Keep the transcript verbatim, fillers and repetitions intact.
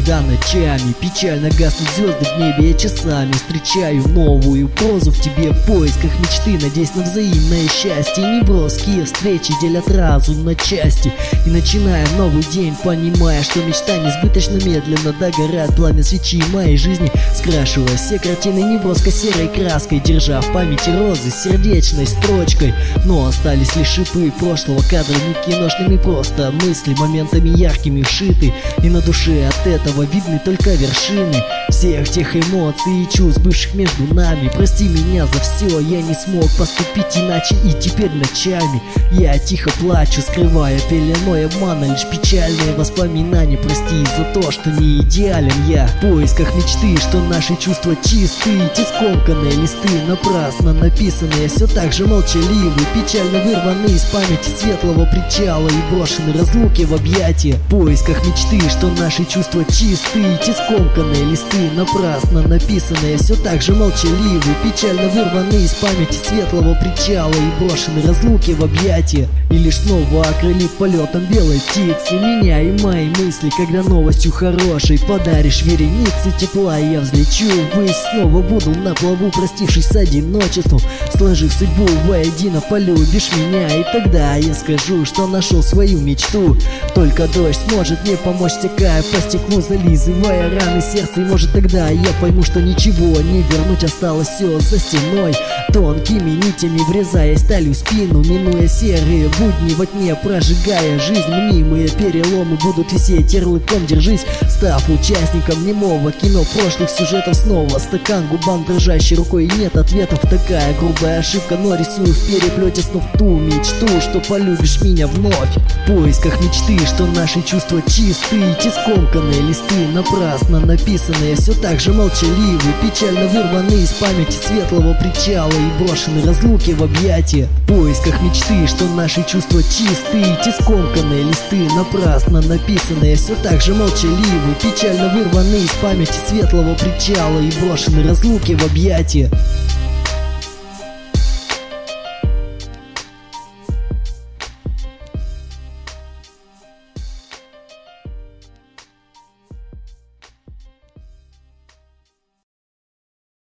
когда ночами печально гаснут звезды в небе, я часами встречаю новую прозу в тебе в поисках мечты, надеясь на взаимное счастье. Неброские встречи делят разум на части, и начиная новый день, понимая, что мечта несбыточно медленно догорает пламя свечи моей жизни, скрашивая все картины неброско-серой краской, держа в памяти розы с сердечной строчкой. Но остались лишь шипы прошлого, кадрами киношными, просто мысли моментами яркими вшиты, и на душе от этого видны только вершины всех тех эмоций и чувств, бывших между нами. Прости меня за все, я не смог поступить иначе, и теперь ночами я тихо плачу, скрывая пеленой обмана лишь печальные воспоминания. Прости за то, что не идеален я в поисках мечты, что наши чувства чистые, те скомканные листы, напрасно написанные, все так же молчаливы, печально вырваны из памяти светлого причала и брошены разлуки в объятия. В поисках мечты, что наши чувства чистые, те скомканные листы, напрасно написанные, все так же молчаливы, печально вырваны из памяти светлого причала и брошены разлуки в объятия. И лишь снова окрылит полетом белой птицы меня и мои мысли, когда новостью хорошей подаришь вереницы тепла, и я взлечу ввысь, снова буду на плаву, простившись с одиночеством, сложив судьбу воедино, полюбишь меня, и тогда я скажу, что нашел свою мечту. Только дождь сможет мне помочь, стекая по стеклу, зализывая раны сердца, и может тогда я пойму, что ничего не вернуть, осталось все за стеной, тонкими нитями врезаясь сталью в спину, минуя серые будни во тьме, прожигая жизнь. Мнимые переломы будут висеть ярлыком, держись, став участником немого кино прошлых сюжетов. Снова стакан губам дрожащей рукой, и нет ответов, такая грубая ошибка, но рисую в переплете снов ту мечту, что полюбишь меня вновь. В поисках мечты, что наши чувства чистые, те скомканные листы, напрасно написанные, все так же молчаливы, печально вырваны из памяти светлого причала и брошены разлуки в объятия. В поисках мечты, что наши чувства чистые, те скомканные листы, напрасно написанные, все так же молчаливы, печально вырваны из памяти светлого причала и брошены разлуки в объятия.